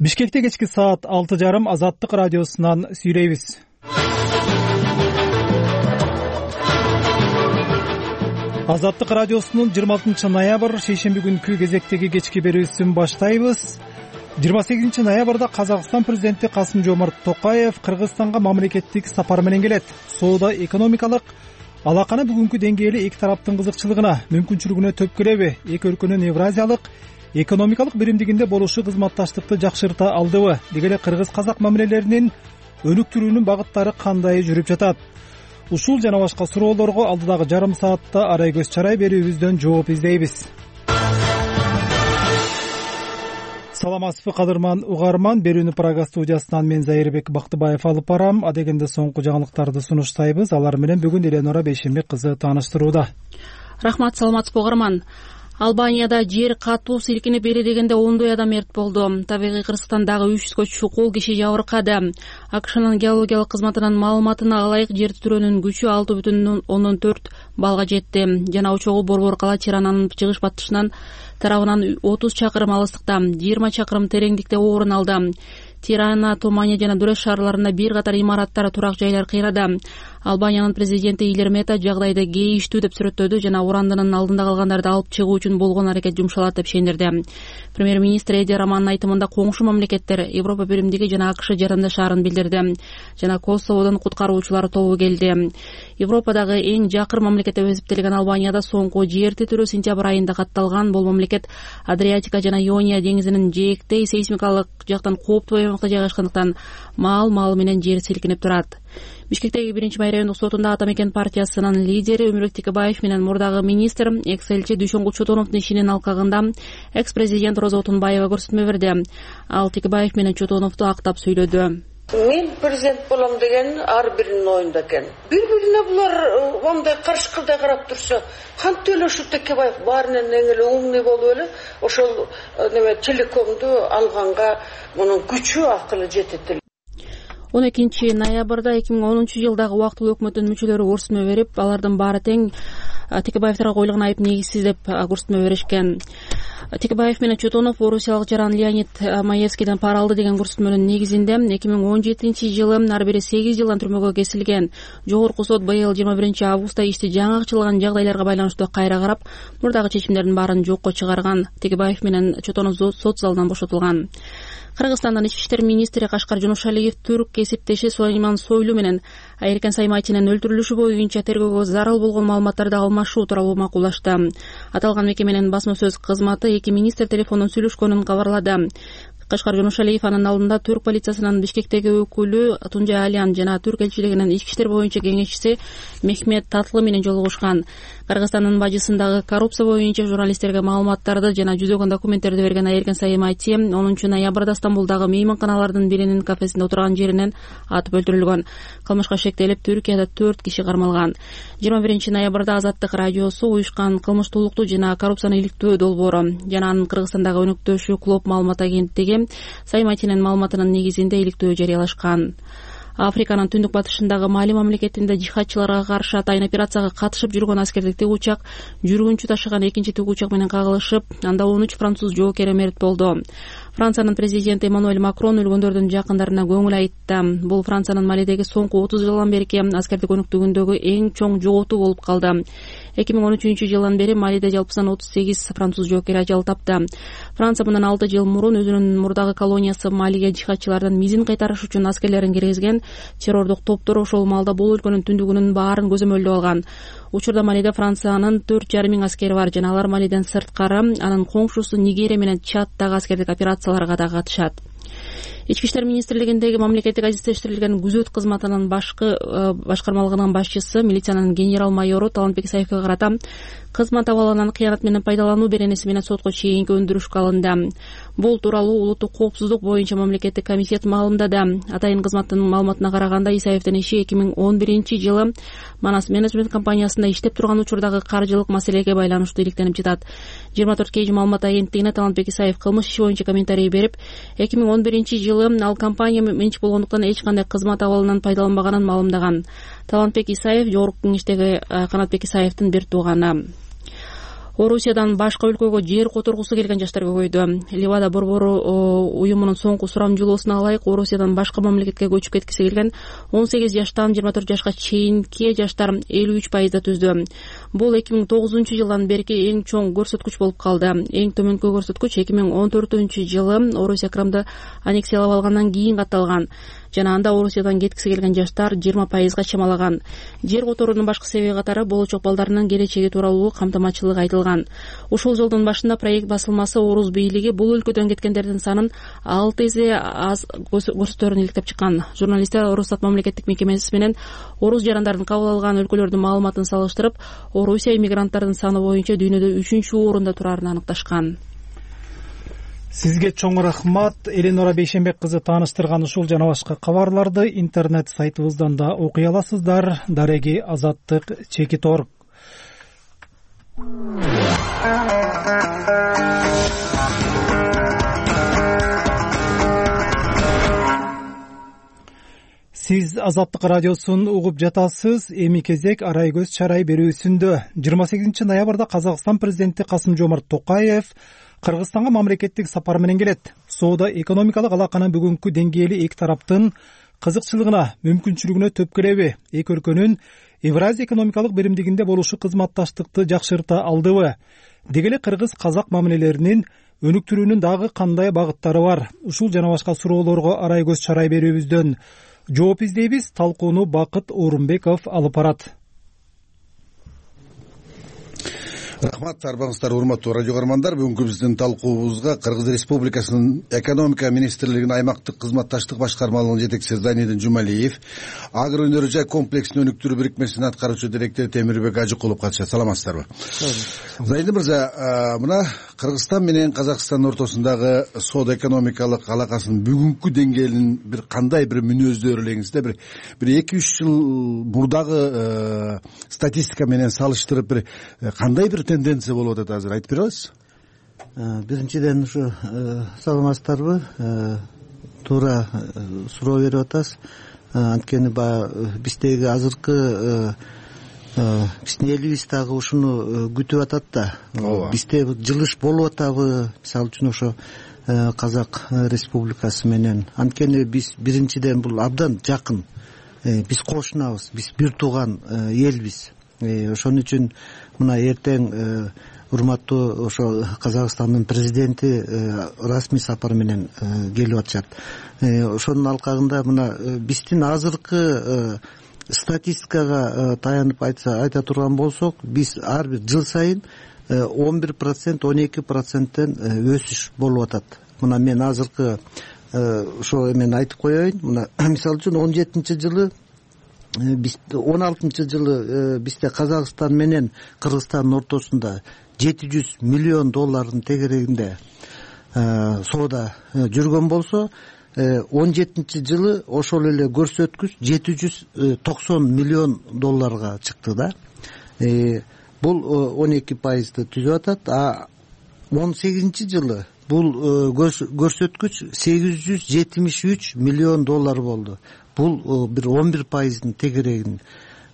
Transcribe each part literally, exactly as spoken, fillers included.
Бишкекте кечки саат алты жарым Азаттык радиосунан сүйлөйбүз. Азаттык радиосунун жыйырма алтынчы ноябрь шейшемби күнкү кезектеги кечки берүүсүн баштайбыз. жыйырма сегизинчи ноябрда Казакстан президенти Касым-Жомарт Токаев Кыргызстанга мамлекеттик сапар менен келет. Соода-экономикалык алаканы бүгүнкү деңгээли эки тараптын кызыкчылыгына, мүмкүнчүлүгүнө төпкөлөбү, эки өлкөнүн Евразиялык экономикалык биримдигинде болушу кызматташтыкты жакшырта алдыбы? Деги эле кыргыз-казак мамилелеринин өнүктүрүүнүн багыттары кандай жүрүп жатат? Ушул жана башка суроолорго алдыдагы жарым саатта арай көз чарай берүүбүздөн жооп издейбиз. Саламатсызбы кадырман угарман, берүүнү Прага студиясынан мен Зайырбек Бактыбаев алып барам. Адегенде соңку жаңылыктарды сунуштайбыз. Алар менен бүгүн Эленора Бейшембек кызы тааныштырууда. Рахмат, саламатсызбы угарман. Албанияда жер катуу силкинип эридегенде ондой адам мерт болду. Табигый Кыргызстандагы үч жүзгө чукул киши жабыркады. АКШнын геологиялык кызматынын маалыматына ылайык жер титирөөнүн күчү алты бүтүн ондон төрт балга жетти. Жана учогу Борбор кала Тирананын чыгыш батышынан тарабынан отуз чакырым алыстыкта, жыйырма чакырым тереңдикте орун алды. Тирана, Томания жана Дуреш шаарларында бир катар имараттар, турак жайлар кыйрады. Албаниянын президенти Илер Мета жагдайды кейиштүү деп сүрөттөдү жана урандынын алдында калгандарды алып чыгуу үчүн болгон аракет жумшалат деп ишендирди. Премьер-министр Эди Раманын айтымында коңшу мамлекеттер Европа биримдиги жана АКШ жарандашаарын билдирди. Жана Косоводон куткаруучулар тобу келди. Европадагы эң жакыр мамлекет деп эсептелген Албанияда соңку жер титирөө сентябрь айында катталган. Бул мамлекет Адриатика жана Иония деңизинин жээктей сейсмикалык жактан кооптуу аймакта жайгашкандыктан маал-маал менен жер силкинип турат. Бишкектеги биринчи май райондук сотунда Атамекен партиясынын лидери Өмүрбек Текебаев менен мурдагы министр, экс-элчи Дүйшөнгүл Чотоновдун ишинин алкагында экс-президент Роза Отунбаева көрсөтмө берди. Ал Текебаев менен Чотоновду актап сүйлөдү. Мен президент болом деген ар биринин оюнда экен. Бири-бирине булар мондай каршыкырдай карап турса, кантип эле ушу Текебаев баарынан эң эле умный болуп эле ошол неме телекомду алганга мунун күчү, акылы жетет. он экинчи ноябрда эки миң онунчу жылдагы убактылуу өкмөттүн мүчөлөрү көрсөтмө берип, алардын баары тең Текебаевтерге коюлган айып негизсиз деп көрсөтмө беришкен. Текебаев менен Чотонов орусиялык жаран Леонид Маевскийден пара алды деген көрсөтмөнүн негизинде эки миң он жетинчи жылы ар бири сегиз жылдан түрмөгө кесилген. Жогорку сот быйыл жыйырма биринчи августта ишти жаңырчылган жагдайларга байланыштуу кайра карап, мурдагы чечимдердин баарын жокко чыгарган. Текебаев менен Чотонов сот залынан бошотулган. Кыргызстандын ички иштер министри Кашкар Жунушалиев түрк кесиптеши Сулайман Сойлу менен Айыркен Саймайтинин өлтүрүлүшү боюнча тергөөгө зарыл болгон маалыматтарды алмашуу тууралуу макулдашты. Аталган мекеменин басма сөз кызматы эки министр телефондон сүйлөшкөнүн кабарлады. Кашкар Жунушалиев анын алдында түрк полициясынын Бишкектеги өкүлү Тунжай Алиян жана түрк элчилигинин ички иштер боюнча кеңешчиси Мехмет Татлы менен жолугушкан. Кыргызстандын бажысындагы коррупция боюнча журналисттерге маалыматтарды жана жүзөгөн документтерди берген Айыркен Саймайти онунчу ноябрда Стамбулдагы мейманканалардын биринин кафесинде отурган жеринен атып өлтүрүлгөн. Кылмышка шектелип, Түркияда төрт киши кармалган. жыйырма биринчи ноябрда Азаттык радиосу уюшкан кылмыштуулукту жана коррупцияны иликтөө долбоору жана анын Кыргызстандагы өнөктөшү Клоп маалымат агенттиги Саймайтинин маалыматынын негизинде иликтөө жарыялашкан. Африканын түндүк батышындагы Мали мамлекетинде жихадчыларга каршы атайын операцияга катышып жүргөн аскердик тигучак жүргүнчү ташыган экинчи тигучак менен кагылышып, анда он үч француз жоокери мерт болду. Франциянын президенти Эммануэль Макрон өлгөндөрдүн жакындарына көңүл айтты. Бул Франциянын Малидеги соңку отуз жылдан берки аскердик өнүктүгүндөгү эң чоң жоготуу болуп калды. эки миң он үчүнчү жылдан бери Малиде жалпысынан отуз сегиз француз жоокери ажал тапты. Франция мындан алты жыл мурун өзүнүн мурдагы колониясы Малиге жихадчылардан мизин кайтарыш үчүн аскерлерин киргизген. Террордук топтор ошол маалда бул өлкөнүн түндүгүнүн баарын көзөмөлдөп алган. Учурда Малиде Франциянын төрт жарым миң аскери бар жана алар Малиден сырткары анын коңшусу Нигерия менен Чаддагы аскердик операцияларга да катышат. Ички иштер министрлигиндеги мамлекеттик ажиттештирилген күзөт кызматынын башкы башкармалыгынын башчысы милициянын генерал-майору Талантбек Исаевке карата кызмат абалынан кыянат менен пайдалануу беренеси менен сотко чейинки өндүрүшкө алынды. Бул тууралуу улуттук коопсуздук боюнча мамлекеттик комитет маалымдады. Атайын кызматтын маалыматына караганда Исаевдин иши эки миң он биринчи жылы Манас менеджмент компаниясында иштеп турган учурдагы каржылык маселеге байланыштуу иликтенип жатат. жыйырма төрт кей маалымат агенттигине Талантбек Исаев кылмыш иши боюнча комментарий берип, эки миң он биринчи жылы ал компания менчик болгондуктан эч кандай кызмат абалынан пайдаланбаганын маалымдаган. Талантбек Исаев жогорку кеңештеги Канатбек Исаевдин бир тууганы. Орусиядан башка өлкөгө жер которгусу келген жаштар көбөйдү. Левада борбору уюмунун соңку сурамжылоосуна ылайык Орусиядан башка мамлекетке көчүп кеткиси келген он сегиз жаштан жыйырма төрт жашка чейинки жаштар элүү үч пайызды түздү. Бул эки миң тогузунчу жылдан берки эң чоң көрсөткүч болуп калды. Эң төмөнкү көрсөткүч эки миң он төртүнчү жылы Орусия Крымды аннексиялап алгандан кийин катталган. Жана анда Орусиядан кеткиси келген жаштар жыйырма пайызга чамалаган. Жер которуунун башкы себеби катары болочок балдарынын келечеги тууралуу камтаматчылык айтылган. Ушул жылдын башында проект басылмасы Орус бийлиги бул өлкөдөн кеткендердин санын алты эсе аз көрсөтөөрүн иликтеп чыккан. Журналисттер Росстат мамлекеттик мекемеси менен орус жарандарын кабыл алган өлкөлөрдүн маалыматын салыштырып, Орусия иммигранттардын саны боюнча дүйнөдө үчүнчү орунда турарын аныкташкан. Сизге чоң рахмат. Эленора Бейшенбек кызы тааныштырган ушул жана башка кабарларды интернет сайтыбыздан да окуй аласыздар. Дареги Азаттык чекит орг. Сиз Азаттык радиосун угуп жатасыз. Эми кезек арай көз чарай берүүсүндө. жыйырма сегизинчи ноябрда Казакстан президенти Касым-Жомарт Токаев Кыргызстанга мамлекеттик сапар менен келет. Соода-экономикалык алаканын бүгүнкү деңгээли эки тараптын кызыкчылыгына, мүмкүнчүлүгүнө төпкөлөбү? Эки өлкөнүн Евразия экономикалык биримдигинде болушу кызматташтыкты жакшырта алдыбы? Деги эле кыргыз-казак мамилелеринин өнүктүрүүнүн дагы кандай багыттары бар? Ушул жана башка суроолорго арай көз чарай берүүбүздөн жооп издейбиз. Талкууну Бакыт Орунбеков алып барат. Рахмат, арбаңыздар, урматтуу радио көрөрмандар. Бүгүнкү биздин талкуубузга Кыргыз Республикасынын экономика министрлигинин аймактык кызматташтык башкармалыгынын жетекчиси Зайнидин Жумалиев, Агро өнөр жай комплексин өнүктүрүү бирикмесинин аткаруучу директору Темирбек Ажыкулов катышат. Саламатсыздарбы? Зайнидин мырза, мына Кыргызстан менен Казакстандын ортосундагы соода-экономикалык алакасынын бүгүнкү деңгээлин бир кандай бир мүнөздөрү элеңизде бир бир эки үч жыл мурдагы статистика менен салыштырып бир кандай бир тенденция болуп атат азыр айтып бере аласыз? Биринчиден ушу саламатсыздарбы? Туура суроо берип атасыз. Анткени баягы биздеги азыркы биздин элибиз дагы ушуну күтүп атат да. Бизде жылыш болуп атабы? Мисалы үчүн ошо Казак Республикасы менен. Анткени биз биринчиден бул абдан жакын. Биз кошунабыз, биз бир тууган элбиз. Ошон үчүн мына эртең урматтуу ошо Казакстандын президенти расмий сапар менен келип атышат. Ошонун алкагында мына биздин азыркы статистикага таянып айтса айта турган болсок, биз ар бир жыл сайын он бир процент он эки проценттен өсүш болуп атат. Мына мен азыркы ошо эмен айтып коеюн. Мына мисалы үчүн он жетинчи жылы биз он алтынчы жылы бизде Казакстан менен Кыргызстандын ортосунда жети жүз миллион доллардын тегерегинде соода жүргөн болсо, он жетинчи жылы ошол эле көрсөткүч жети жүз токсон миллион долларга чыкты да. Бул он эки пайызды түзүп атат. А он сегизинчи жылы бул көрсөткүч сегиз жүз жетимиш үч миллион доллар болду. Бул бир он бир пайыздын тегерегинде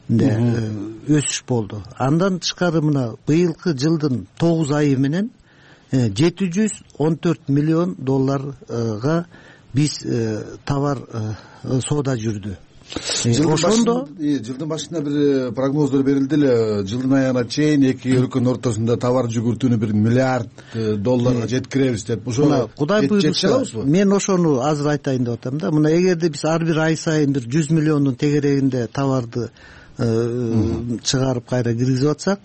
өсүш болду. Андан тышкары мына быйылкы жылдын тогуз айы менен жети жүз он төрт миллион долларга биз товар соода жүрдү. Ошондо жылдын башында бир прогноздор берилди эле, жылдын аягына чейин эки өлкөнүн ортосунда товар жүгүртүүнү бир миллиард долларга жеткиребиз деп. Ошо Кудай буйруса мен ошону азыр айтайын деп атам да. Мына эгерде биз ар бир ай сайын бир жүз миллиондун тегерегинде товарды чыгарып кайра киргизип атсак,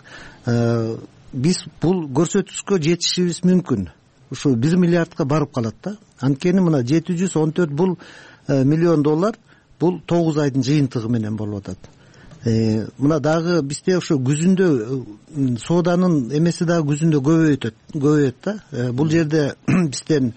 биз бул көрсөткүчкө жетишибиз мүмкүн. Ушу бир миллиардка барып калат да. Анткени мына жети жүз он төрт бул миллион доллар бул тогуз айдын жыйынтыгы менен болуп атат. Мына дагы бизде ошо күзүндө сооданын эмеси дагы күзүндө көбөйөт, көбөйөт да. Бул жерде бизден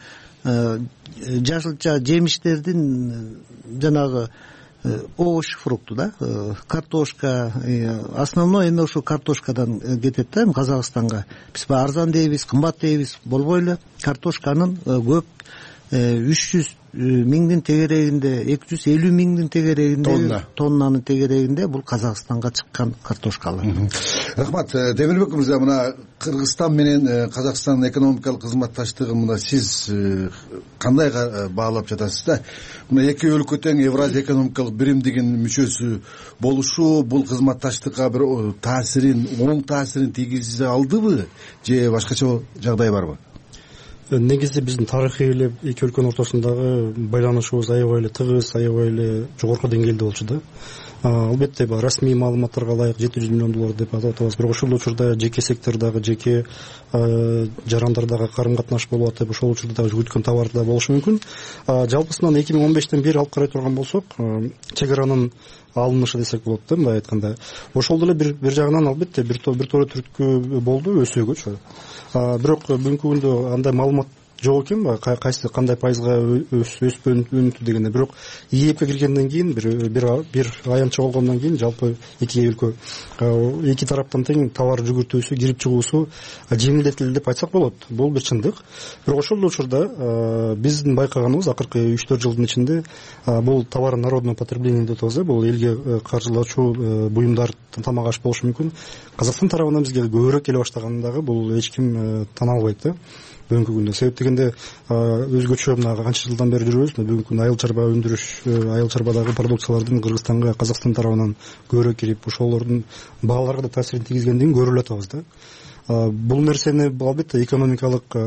жашылча жемиштердин жанагы овощ, фрукты да, картошка, основной эме ошо картошкадан кетет да, Казакстанга. Биз арзан дейбиз, кымбат дейбиз, болбой эле картошканын көп үч жүз миңдин тегерегинде эки жүз элүү миңдин тегерегинде тоннанын тегерегинде бул Казакстанга чыккан картошкалар. Рахмат. Темирбек мырза, мына Кыргызстан менен Казакстандын экономикалык кызматташтыгын мына сиз кандай баалап жатасыз да? Мына эки өлкө тең Евразия экономикалык биримдигинин мүчөсү болушу бул кызматташтыкка бир таасирин, оң таасирин тийгизе алдыбы же башкача жагдай барбы? Негизи биздин тарыхый эле эки өлкөнүн ортосундагы байланышыбыз аябай эле тыгыз, аябай эле жогорку деңгээлде болчу да. Албетте баягы расмий маалыматтарга ылайык жети жүз миллион доллар деп атап атабыз. Бирок ошол учурда жеке сектордагы, жеке жарандардагы карым катнаш болуп атып, ошол учурда дагы жүгүткөн товар да болушу мүмкүн. Жалпысынан эки миң он бештен бери алып карай турган болсок, чек аранын алынышы десек болот да, мындай айтканда. Ошол деле бир бир жагынан албетте бир бир тоора түрткү болду, өсөөгөчү. Бирок бүгүнкү күндө андай маалымат жок экен ба, кайсы кандай пайызга өсүп өнүктү дегенде. Бирок ИЭПке киргенден кийин бир бир аянтча болгондон кийин жалпы эки өлкө эки тараптан тең товар жүгүртүүсү, кирип чыгуусу жеңилдетилди деп айтсак болот. Бул бир чындык. Бирок ошол эле учурда биздин байкаганыбыз акыркы үч төрт жылдын ичинде бул товар народного потребления деп атабыз, бул элге каржылоочу буюмдар тамак аш болушу мүмкүн. Казакстан тарабынан бизге көбүрөөк келе баштаганын дагы бул эч ким тана албайт да. Бүгүнкү күндө себеп дегенде өзгөчө мына канча жылдан бери жүрөбүз, бүгүнкү күндө айыл чарба өндүрүш, айыл чарбадагы продукциялардын Кыргызстанга, Казакстан тарабынан көбүрөөк кирип, ошолордун бааларга да таасирин тийгизгендигин көрүп эле атабыз да. Бул нерсени албетте экономикалык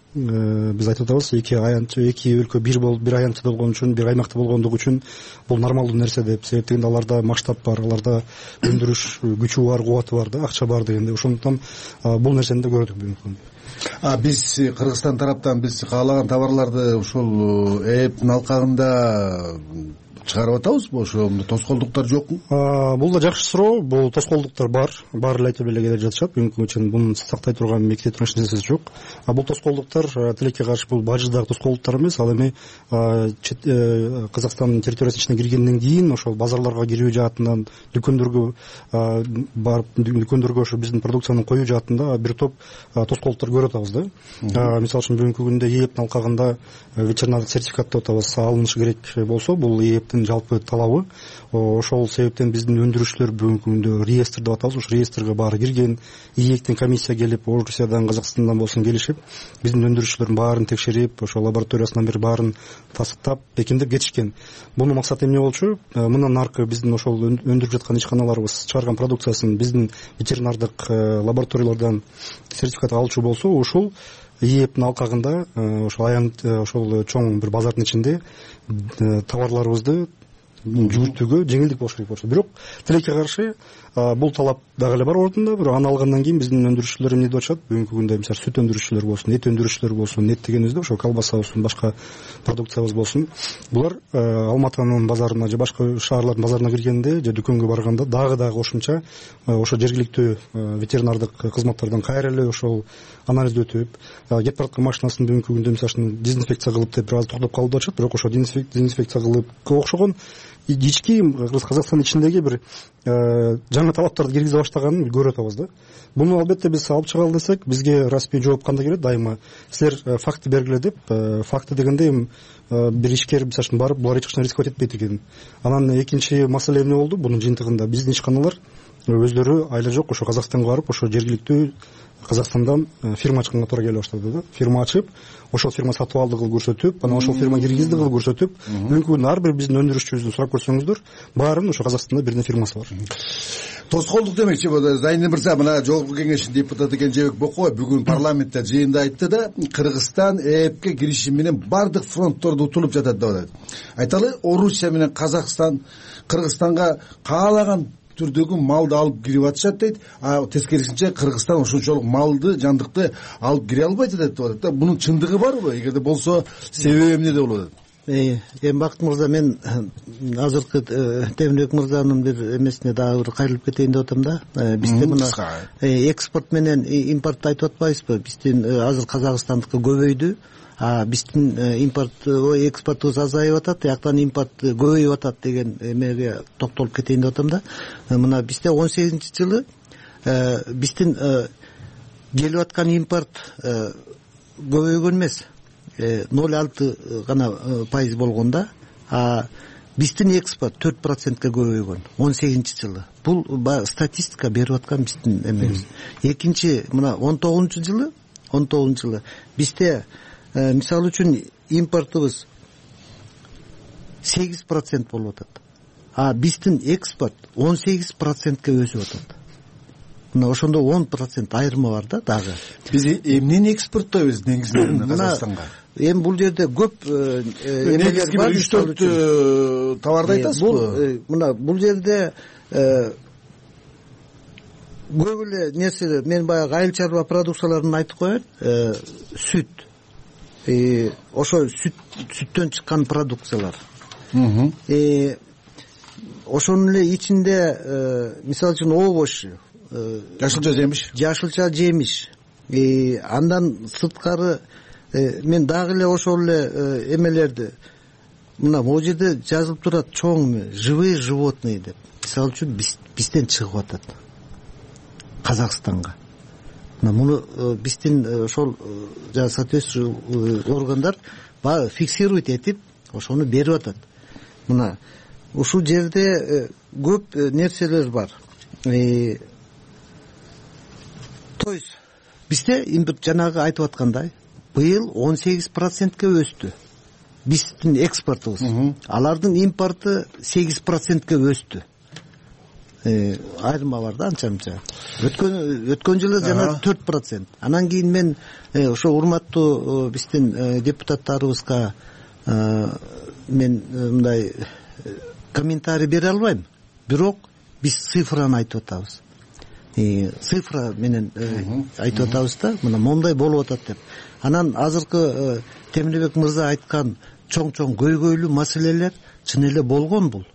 биз айтып атабыз, эки аянтча, эки өлкө бир болуп, бир аянтча болгон үчүн, бир аймакта болгондугу үчүн бул нормалдуу нерсе деп. Себеп дегенде аларда масштаб бар, аларда өндүрүш күчү бар, кубаты бар да, акча бар дегенде. Ошондуктан бул нерсени да көрдүк бүгүнкү күндө. А биз Кыргызстан тараптан биз каалаган товарларды ушул ЭЭПтин алкагында чыгарып атабызбы? Ошо тоскоолдуктар жокпу? Бул да жакшы суроо. Бул тоскоолдуктар бар. Баары эле айтып эле келе жатышат. Бүгүнкү үчүн муну сактай турган мектеп турган эч нерсеси жок. А бул тоскоолдуктар тилекке каршы бул бажырдагы тоскоолдуктар эмес. Ал эми Казакстандын территориясынын ичине киргенден кийин ошол базарларга кирүү жаатынан, дүкөндөргө барып, дүкөндөргө ошо биздин продукцияны коюу жаатында бир топ тоскоолдуктар көрүп атабыз да. Мисалы үчүн бүгүнкү күндө ЭЭПтин алкагында ветеринардык сертификат деп атабыз, алынышы керек болсо, бул ЭЭПтин жалпы талабы. Ошол себептен биздин өндүрүшчүлөр бүгүнкү күндө реестр деп атабыз, ошол реестрге баары кирген. ИЭКтин комиссия келип, Орусиядан, Казакстандан болсун келишип, биздин өндүрүшчүлөрдүн баарын текшерип, ошол лабораториясынан бир баарын тастыктап, бекемдеп кетишкен. Мунун максаты эмне болчу? Мындан аркы биздин ошол өндүрүп жаткан ишканаларыбыз чыгарган продукциясын биздин ветеринардык лабораториялардан сертификат алчу болсо, ушул ИЭПтин алкагында ошол аянт ошол чоң бир базардын ичинде товарларыбызды жүгүртүүгө жеңилдик болуш керек болчу. Бирок тилекке каршы бул талап дагы эле бар ордунда. Бирок аны алгандан кийин биздин өндүрүшчүлөр эмне деп атышат? Бүгүнкү күндө мисалы сүт өндүрүшчүлөр болсун, эт өндүрүшчүлөр болсун, эт дегенибизде ошо колбаса болсун, башка продукциябыз болсун, булар Алматынын базарына же башка шаарлардын базарына киргенде же дүкөнгө барганда дагы дагы кошумча ошо жергиликтүү ветеринардык кызматтардан кайра эле ошол анализди өтүп, кеп бараткан машинасын бүгүнкү күндө мисалы дезинфекция кылып деп бир аз токтоп калып деп атышат. Бирок ошо дезинфекция кылып окшогон ички Казакстан ичиндеги бир жаңы талаптарды киргизе баштаганын көрүп атабыз да. Буну албетте биз алып чыгалы десек, бизге расмий жооп кандай келет? Дайыма силер факты бергиле деп. Факты дегенде эми бир ишкер мисалы үчүн барып, булар эч качан риск этпейт экен. Анан экинчи маселе эмне болду? Бунун жыйынтыгында биздин ишканалар өздөрү айла жок ошо Казакстанга барып, ошо жергиликтүү Казакстандан фирма ачканга туура келе баштады да. Фирма ачып, ошол фирма сатып алды кылып көрсөтүп, анан ошол фирма киргизди кылып көрсөтүп, бүгүнкү күндө ар бир биздин өндүрүшчүбүздү сурап көрсөңүздөр, баарынын ошо Казакстанда бирден фирмасы бар. Тоскоолдук демекчи болду. Зайнин мырза, мына жогорку кеңештин депутаты Кенжебек Бокой бүгүн парламентте жыйында айтты да, Кыргызстан ЭЭПке кириши менен бардык фронтторду утулуп жатат деп атат. Айталы, Орусия менен Казакстан Кыргызстанга каалаган түрдөгү малды алып кирип атышат дейт. А тескерисинче Кыргызстан ошончолук малды, жандыкты алып кире албайт деп атат да. Бунун чындыгы барбы? Эгерде болсо, себеби эмнеде болот атат? Эми Бакыт мырза, мен азыркы Темирбек мырзанын бир эмесине дагы бир кайрылып кетейин деп атам да. Бизде мына экспорт менен импортду айтып атпайбызбы? Биздин азыр Казакстандыкы көбөйдү. А биздин импорт, экспортубуз азайып атат, тияктан импорт көбөйүп атат деген эмеге токтолуп кетейин деп атам да. Мына бизде он сегизинчи жылы биздин келип аткан импорт көбөйгөн эмес. ноль алты гана пайыз болгондо, а биздин экспорт төрт процентке көбөйгөн он сегизинчи жылы. Бул статистика берип аткан биздин эмебиз. Экинчи мына он тогузунчу жылы, он тогузунчу жылы бизде мисалы үчүн импортубуз сегиз процент болуп атат. А биздин экспорт он сегиз процентке өсүп атат. Мына ошондо он процент айырма бар да дагы. Биз эмнени экспорттойбуз негизинен Казакстанга? Эми бул жерде көп эмелер бар. үч төрт товарды айтасызбы? Мына бул жерде көп эле нерсе, мен баягы айыл чарба продукцияларын айтып коеюн. Сүт, ошо сүттөн чыккан продукциялар. Ошонун эле ичинде мисалы үчүн овощ, жашылча жемиш, жашылча жемиш. Андан сырткары мен дагы эле ошол эле эмелерди, мына могу жерде жазылып турат чоң живые животные деп. Мисалы үчүн бизден чыгып атат Казакстанга. Мына муну биздин ошол жана соответствующий органдар баягы фиксировать этип ошону берип атат. Мына ушул жерде көп нерселер бар. То есть бизде импорт жанагы айтып аткандай быйыл он сегиз процентке өстү биздин экспортубуз. Алардын импорты сегиз процентке өстү. Айырма бар да анча-мынча. Өткөн өткөн жылы жана төрт процент. Анан кийин мен ошо урматтуу биздин депутаттарыбызга мен мындай комментарий бере албайм. Бирок биз цифраны айтып атабыз. Цифра менен айтып атабыз да, мына мондай болуп атат деп. Анан азыркы Темирбек мырза айткан чоң-чоң көйгөйлүү маселелер чын эле болгон бул.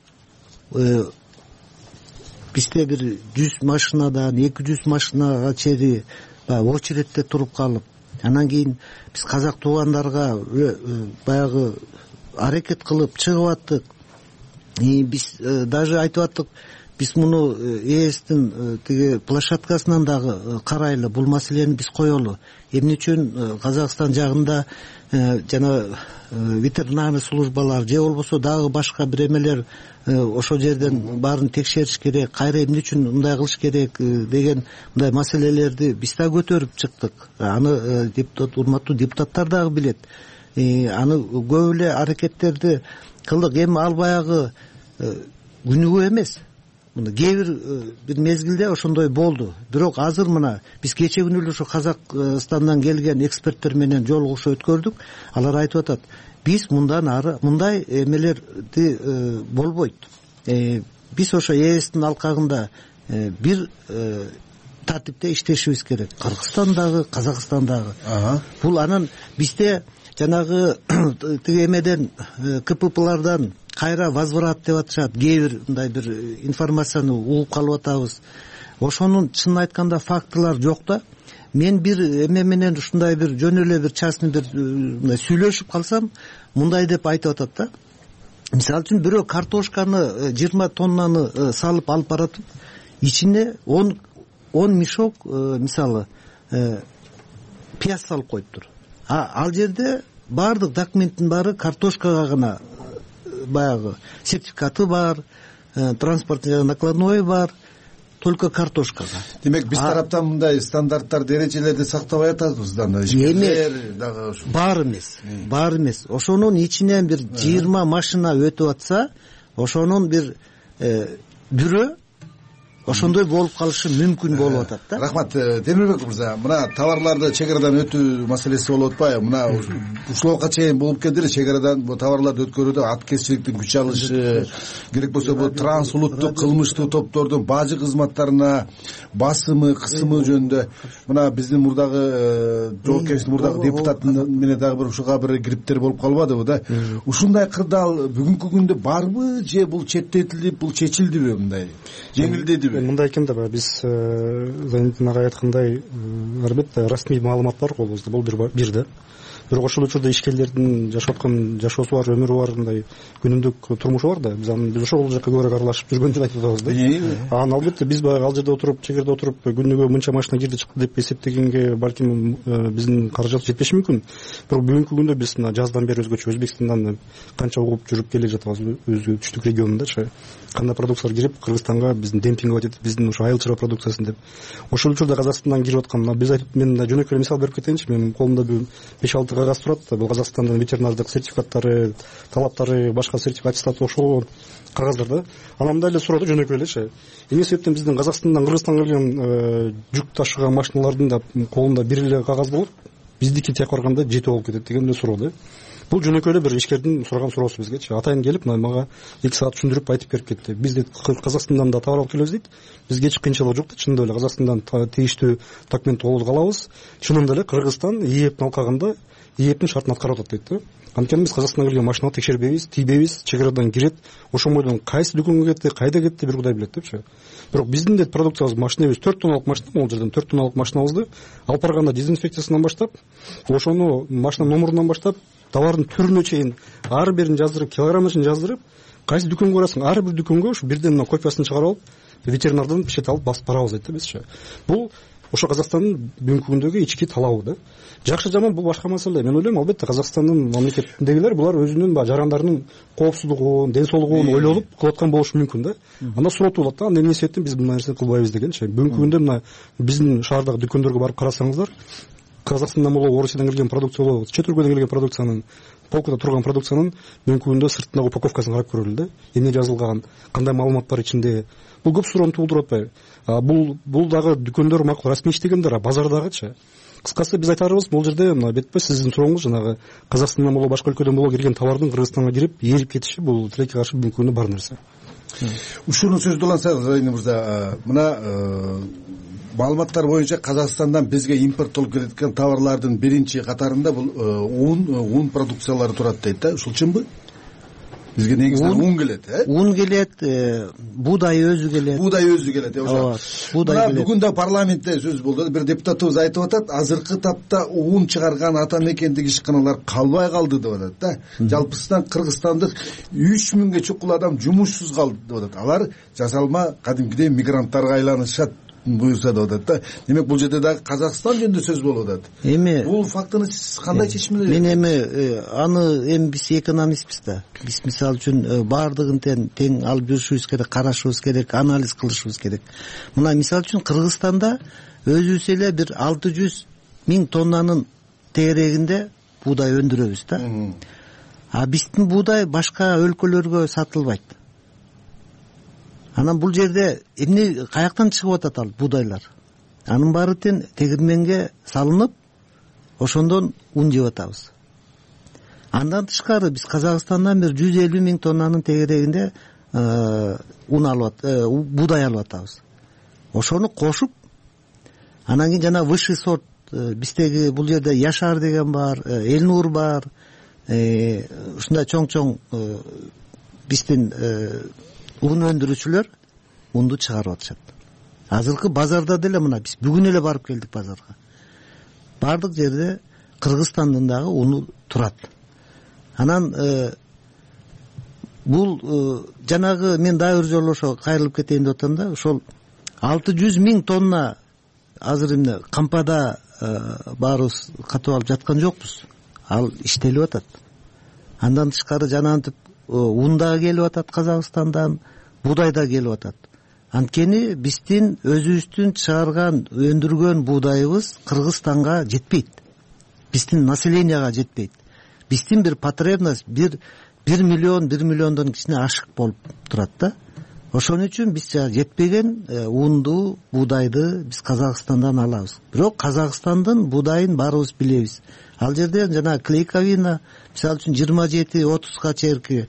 Бизде бир жүз машинадан эки жүз машинага чейин очередте туруп калып, анан кийин биз казак туугандарга баягы аракет кылып чыгып аттык. Биз даже айтып аттык, биз муну ЭСтин тиги площадкасынан дагы карайлы, бул маселени биз коелу. Эмне үчүн Казакстан жагында жана ветеринарный службалар же болбосо дагы башка бир эмелер ошол жерден баарын текшериш керек, кайра эмне үчүн мындай кылыш керек деген мындай маселелерди биз да көтөрүп чыктык. Аны депутат, урматтуу депутаттар дагы билет. Аны көп эле аракеттерди кылдык. Эми ал баягы күнүгө эмес. Мына кээ бир бир мезгилде ошондой болду. Бирок азыр мына биз кече күнү эле ошо Казакстандан келген эксперттер менен жолугушуу өткөрдүк. Алар айтып атат, биз мындан ары мындай эмелерди болбойт. Биз ошо ЭСтин алкагында бир тартипте иштешибиз керек. Кыргызстандагы, Казакстандагы. Бул анан бизде жанагы тиги эмеден КППлардан кайра возврат деп атышат. Кээ бир мындай бир информацияны угуп калып атабыз. Ошонун чын айтканда фактылар жок да. Мен бир эме менен ушундай бир жөн эле бир частный бир сүйлөшүп калсам, мындай деп айтып атат да. Мисалы үчүн бирөө картошканы жыйырма тоннаны салып алып баратып, ичине он мешок мисалы пияз салып коюптур. А ал жерде баардык документтин баары картошкага гана баягы сертификаты бар, транспортный накладной бар, только картошкага. Демек биз тараптан мындай стандарттарды, эрежелерди сактабай атабыз да. Эми бар эмес, бар эмес. Ошонун ичинен бир жыйырма машина өтүп атса, ошонун бир бирөө ошондой болуп калышы мүмкүн болуп атат да. Рахмат, Темирбек мырза. Мына товарларды чек арадан өтүү маселеси болуп атпайбы? Мына ушулга чейин болуп келди, чек арадан бул товарларды өткөрүүдө аткезчиликтин күч алышы, керек болсо бул трансулуттук кылмыштуу топтордун бажы кызматтарына басымы, кысымы жөнүндө мына биздин мурдагы жоокерчилик мурдагы депутат менен дагы бир ушуга бир кириптер болуп калбадыбы да? Ушундай кырдаал бүгүнкү күндө барбы же бул четтетилип, бул чечилдиби мындай? Жеңилдедиби? Мындай экен да, биз Зайниддин агай айткандай, албетте расмий маалымат бар колубузда, бул бир да. бирок ошол учурда ишкерлердин жашап аткан жашоосу бар, өмүрү бар, мындай күнүмдүк турмушу бар да, биз аны биз ошол жака көбүрөөк аралашып жүргөн деп айтып атабыз да. Анан албетте биз баягы ал жерде отуруп, чегерде отуруп күнүгө мынча машина кирди чыкты деп эсептегенге балким биздин каражат жетпеши мүмкүн. Бирок бүгүнкү күндө биз мына жаздан бери өзгөчө Өзбекстандан канча угуп жүрүп келе жатабыз, өзү түштүк регионундачы кандай продукциялар кирип Кыргызстанга биздин демпинг этип, биздин ошо айыл чарба продукциясын деп. Ошол учурда Казакстандан кирип аткан, мына биз айтып, мен жөнөкөй мисал берип кетейинчи. Менин колумда беш алты кагаз турат. Бул Казакстандын ветеринардык сертификаттары, талаптары, башка сертификат аттестаты ошол кагаздар да. Анан мындай эле суроо да, жөнөкөй элечи. Эмне себептен биздин Казакстандан Кыргызстанга келген жүк ташыган машиналардын да колунда бир эле кагаз болуп, биздики тияк барганда жети болуп кетет деген эле суроо да. Бул жөнөкөй эле бир ишкердин сураган суроосу бизгечи. Атайын келип мага эки саат түшүндүрүп айтып берип кетти. Биз дейт Казакстандан да товар алып келебиз дейт. Бизге эч кыйынчылык жок да, чындап эле Казакстандан тийиштүү документ толук алабыз. Чынында эле Кыргызстан ИЭПтин алкагында ИЭПтин шартын аткарып атат дейт да. Анткени биз Казакстанга келген машинаны текшербейбиз, тийбейбиз, чегерадан кирет, ошол бойдон кайсы дүкөнгө кетти, кайда кетти бир Кудай билет депчи. Бирок биздин дейт продукциябыз, машинабыз төрт тонналык машина, могул жерден төрт тонналык машинабызды алып барганда дезинфекциясынан баштап, ошону машина номурунан баштап, товардын түрүнө чейин ар бирин жаздырып, килограммын жаздырып, кайсы дүкөнгө барасың, ар бир дүкөнгө ушу бирден мына копиясын чыгарып алып, ветеринардан печать алып басып барабыз дейт да бизчи. Бул ошо Казакстандын бүгүнкү күндөгү ички талабы да. Жакшы жаман бул башка маселе. Мен ойлойм, албетте Казакстандын мамлекетиндегилер булар өзүнүн баягы жарандарынын коопсуздугун, ден соолугун ойлонуп кылып аткан болушу мүмкүн да. Анда суроо туулат да, эмне себептен биз мына нерсени кылбайбыз дегенчи. Бүгүнкү күндө мына биздин шаардагы дүкөндөргө барып карасаңыздар, Казакстандан болобу, Орусиядан келген продукция болобу, чет өлкөдөн келген продукциянын, полкада турган продукциянын бүгүнкү күндө сыртындагы упаковкасын карап көрөлү да. Эмне жазылган, кандай маалымат бар ичинде. Бул көп суроону туулдуруп атпайбы? Бул бул дагы дүкөндөр макул расмий иштегендер, а базардагычы. Кыскасы биз айтарыбыз, бул жерде мына бетпе сиздин сурооңуз жанагы Казакстандан болобу, башка өлкөдөн болобу кирген товардын Кыргызстанга кирип, ээрип кетиши бул тилекке каршы бүгүнкү күндө бар нерсе. Ушуну сөздү улантсаңыз, Райни мырза, мына маалыматтар боюнча Казакстандан бизге импорттолуп келеткен товарлардын биринчи катарында бул ун ун продукциялары турат дейт да. Ушул чынбы? Бизге негизинен ун келет, э? Ун келет, буудай өзү келет. Буудай өзү келет, э, ошо. Буудай келет. Бүгүн да парламентте сөз болду. Бир депутатыбыз айтып атат, азыркы тапта ун чыгарган ата мекендик ишканалар калбай калды деп атат да. Жалпысынан Кыргызстандык үч миңге чукул адам жумушсуз калды деп атат. Алар жасалма кадимкидей мигранттарга айланышат буюрса деп атат да. Демек бул жерде дагы Казакстан жөнүндө сөз болуп атат. Эми бул фактыны сиз кандай чечим? Мен эми аны эми биз экономистпиз да. Биз мисалы үчүн баардыгын тең тең алып жүрүшүбүз керек, карашыбыз керек, анализ кылышыбыз керек. Мына мисалы үчүн Кыргызстанда өзүбүз эле бир алты жүз миң тоннанын тегерегинде буудай өндүрөбүз да. А биздин буудай башка өлкөлөргө сатылбайт. Анан бул жерде эмне каяктан чыгып атат ал буудайлар? Анын баары тең тегирменге салынып, ошондон ун жеп атабыз. Андан тышкары биз Казакстандан бир жүз элүү миң тоннанын тегерегинде ун алып, буудай алып атабыз. Ошону кошуп, анан кийин жана высший сорт биздеги бул жерде Яшар деген бар, Элнур бар, ушундай чоң-чоң биздин ун өндүрүүчүлөр унду чыгарып атышат. Азыркы базарда деле мына биз бүгүн эле барып келдик базарга. Бардык жерде Кыргызстандын дагы уну турат. Анан бул жанагы мен дагы бир жолу ошо кайрылып кетейин деп атам да, ошол алты жүз миң тонна азыр эмне кампада баарыбыз катып алып жаткан жокпуз. Ал иштелип атат. Андан тышкары жанагынтип ун дагы келип атат Казакстандан, буудай да келип атат. Анткени биздин өзүбүздүн чыгарган, өндүргөн буудайыбыз Кыргызстанга жетпейт. Биздин населенияга жетпейт. Биздин бир потребность бир бир миллион, бир миллиондон кичине ашык болуп турат да. Ошон үчүн биз жетпеген унду, буудайды биз Казакстандан алабыз. Бирок Казакстандын буудайын баарыбыз билебиз. Ал жерде жана клейковина, мисалы үчүн жыйырма жети отузга чейинки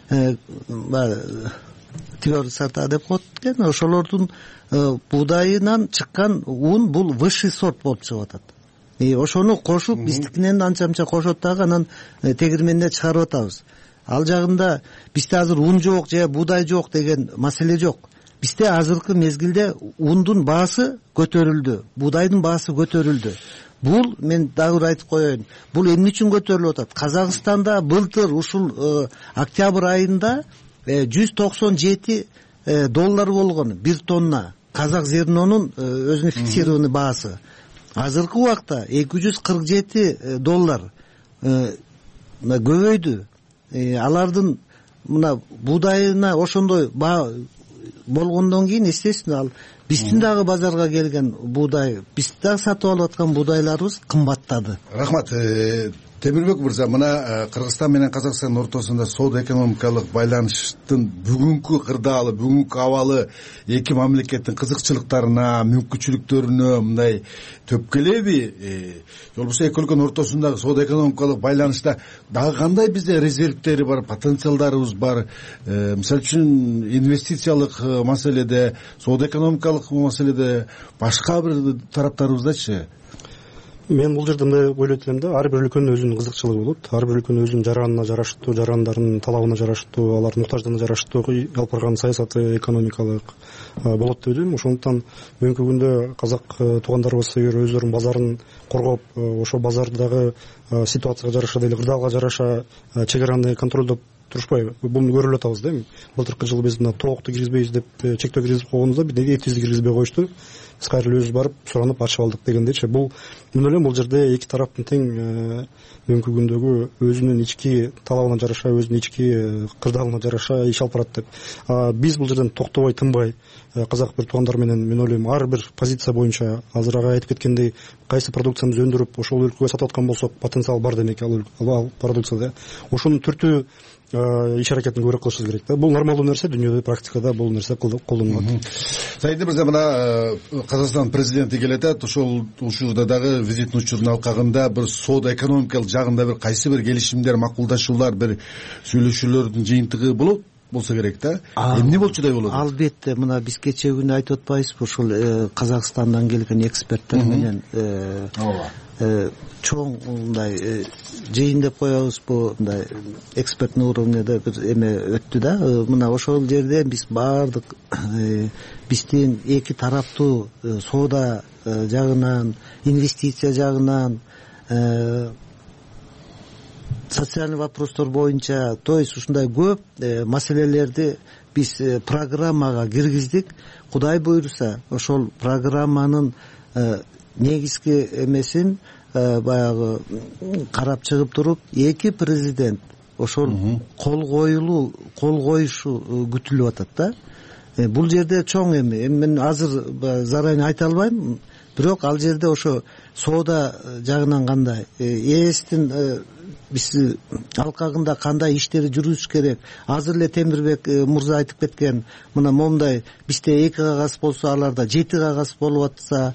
твердый сорта деп коет экен, ошолордун буудайынан чыккан ун бул высший сорт болуп чыгып атат. И ошону кошуп, биздикинен анча-мынча кошот дагы, анан тегирменде чыгарып атабыз. Ал жагында бизде азыр ун жок же буудай жок деген маселе жок. Бизде азыркы мезгилде ундун баасы көтөрүлдү, буудайдын баасы көтөрүлдү. бул мен дагы бир айтып коеюн, бул эмне үчүн көтөрүлүп атат? Казакстанда былтыр ушул октябрь айында жүз токсон жети доллар болгон бир тонна казак зернонун өзүнүн фиксированный баасы. Азыркы убакта эки жүз кырк жети доллар көбөйдү. Алардын мына буудайына ошондой баа болгондон кийин, естественно, ал биздин дагы базарга келген буудай, биз дагы сатып алып аткан буудайларыбыз кымбаттады. Рахмат. Темирбек мырза, мына Кыргызстан менен Казакстандын ортосунда соода экономикалык байланыштын бүгүнкү кырдаалы, бүгүнкү абалы эки мамлекеттин кызыкчылыктарына, мүмкүнчүлүктөрүнө мындай төп келеби? Же болбосо эки өлкөнүн ортосундагы соода экономикалык байланышта дагы кандай бизде резервтери бар, потенциалдарыбыз бар? Мисалы үчүн инвестициялык маселеде, соода экономикалык маселеде, башка бир тараптарыбыздачы? Мен бул жерде мындай ойлойт элем да, ар бир өлкөнүн өзүнүн кызыкчылыгы болот. Ар бир өлкөнүн өзүнүн жаранына жараштуу, жарандарынын талабына жараштуу, алардын муктаждыгына жараштуу алып барган саясаты экономикалык болот деп ойлойм. Ошондуктан бүгүнкү күндө казак туугандарыбыз эгер өздөрүнүн базарын коргоп, ошол базардагы ситуацияга жараша деле кырдаалга жараша чек араны контролдоп турушпайбы? Буну көрүп атабыз да. Былтыркы жылы биз мына тоокту киргизбейбиз деп чектөө киргизип койгонбузда, бир этизди киргизбей коюшту. Биз кайра өзүбүз барып суранып ачып алдык дегендейчи. Бул мен ойлойм, бул жерде эки тараптын тең бүгүнкү күндөгү өзүнүн ички талабына жараша, өзүнүн ички кырдаалына жараша иш алып барат деп. Биз бул жерден токтобой, тынбай казак бир туугандар менен мен ойлойм, ар бир позиция боюнча азыр ага айтып кеткендей, кайсы продукциябызды өндүрүп ошол өлкөгө сатып аткан болсок, потенциал бар демек ал продукцияда. Ошонун түртүү иш аракетин көбүрөөк кылышыбыз керек да. Бул нормалдуу нерсе, дүйнөдө практикада бул нерсе колдонулат. Сайын мырза, мына Казакстан президенти келет, ошол учурда дагы визиттин учурунун алкагында бир соода экономикалык жагында бир кайсы бир келишимдер, макулдашуулар, бир сүйлөшүүлөрдүн жыйынтыгы болот болсо керек да. Эмне болчудай болот? Албетте, мына биз кечээ күнү айтып атпайбызбы, ушул Казакстандан келген эксперттер менен чоң мындай жыйын деп коебузбу, мындай экспертный уровнеде бир эме өттү да. Мына ошол жерде биз баардык биздин эки тараптуу соода жагынан, инвестиция жагынан, социальный вопростор боюнча, то есть ушундай көп маселелерди биз программага киргиздик. Кудай буйруса, ошол программанын негизги эмесин баягы карап чыгып туруп, эки президент ошол кол коюлуу, кол коюшу күтүлүп атат да. Бул жерде чоң эми, мен азыр зарайын айта албайм, бирок ал жерде ошо соода жагынан кандай, ээстин биз алкагында кандай иштери жүрүш керек. Азыр эле Темирбек мырза айтып кеткен, мына момундай бизде эки кагаз болсо, аларда жети кагаз болуп атса,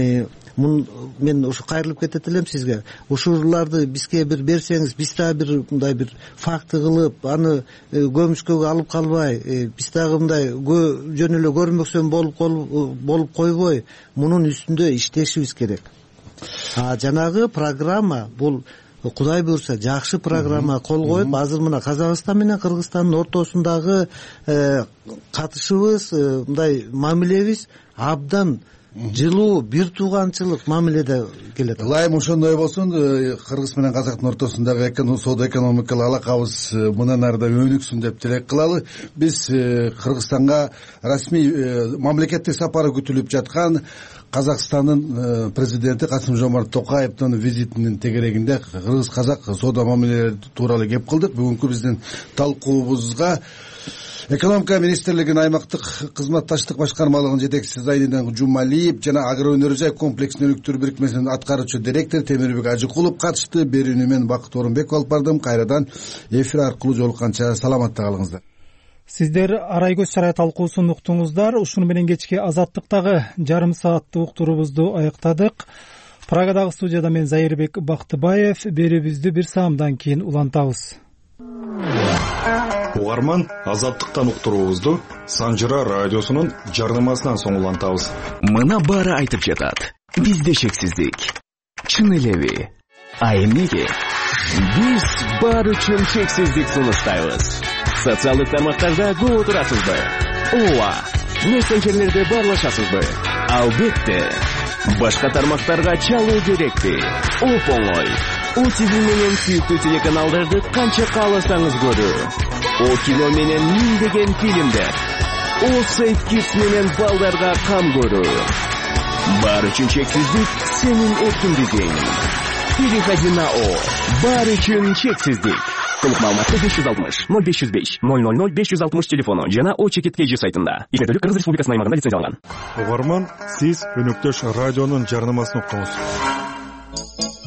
мен ушу кайрылып кетет элем сизге. Ушуларды бизге бир берсеңиз, биз дагы бир мындай бир факты кылып, аны көмүскөгө алып калбай, биз дагы мындай жөн эле көрмөксөн болуп болуп койбой, мунун үстүндө иштешибиз керек. А жанагы программа бул Кудай буйруса жакшы программа кол коюп, азыр мына Казакстан менен Кыргызстандын ортосундагы катышыбыз, мындай мамилебиз абдан жылуу, бир тууганчылык мамиледе келет. Ылайым ошондой болсун. Кыргыз менен Казактын ортосундагы соода экономикалык алакабыз мындан ары да өнүксүн деп тилек кылалы. Биз Кыргызстанга расмий мамлекеттик сапары күтүлүп жаткан Казакстандын президенти Касым-Жомарт Токаевдин визитинин тегерегинде кыргыз-казак соода мамилелери тууралуу кеп кылдык. Бүгүнкү биздин талкуубузга Экономика министрлигинин аймактык кызматташтык башкармалыгынын жетекчиси Зайнидин Жумалиев жана агроөнөрү комплексин өнүктүрүү бирикмесинин аткаруучу директору Темирбек Ажыкулов катышты. Берүүнү мен Бакыт Орунбеков алып бардым. Кайрадан эфир аркылуу жолукканча саламатта калыңыздар. Сиздер Арай көз чарай талкуусун уктуңуздар. Ушуну менен кечки Азаттыктагы жарым сааттык уктуруубузду аяктадык. Прагадагы студияда мен Зайырбек Бактыбаев. Берүүбүздү бир саамдан кийин улантабыз. Угарман, Азаттыктан уктуруубузду Санжыра радиосунун жарнамасынан соң улантабыз. Мына баары айтып жатат. Бизде шексиздик. Чын элеби? А эмнеге? Биз баары үчүн шексиздик сунуштайбыз. Социалдык тармактарда көп отурасызбы? Ооба. Мессенджерлерде баарлашасызбы? Албетте. Башка тармактарга чалуу керекпи? Оп-оңой. О тизим менен сүйүктүү телеканалдарды канча кааласаңыз көрүү. О кино менен миңдеген фильмдер. О Сейф Kids менен балдарга кам көрүү. Баары үчүн чексиздик сенин эркиндигиң. Переходи на О. Баары үчүн чексиздик. Толук маалыматты беш жүз алтымыш ноль беш жүз беш ноль ноль ноль беш жүз алтымыш телефону жана О чекит кей жи сайтында. Иштетүүлүк Кыргыз Республикасынын аймагында лицензияланган. Угарман, сиз өнөктөш радионун жарнамасын уктуңуз.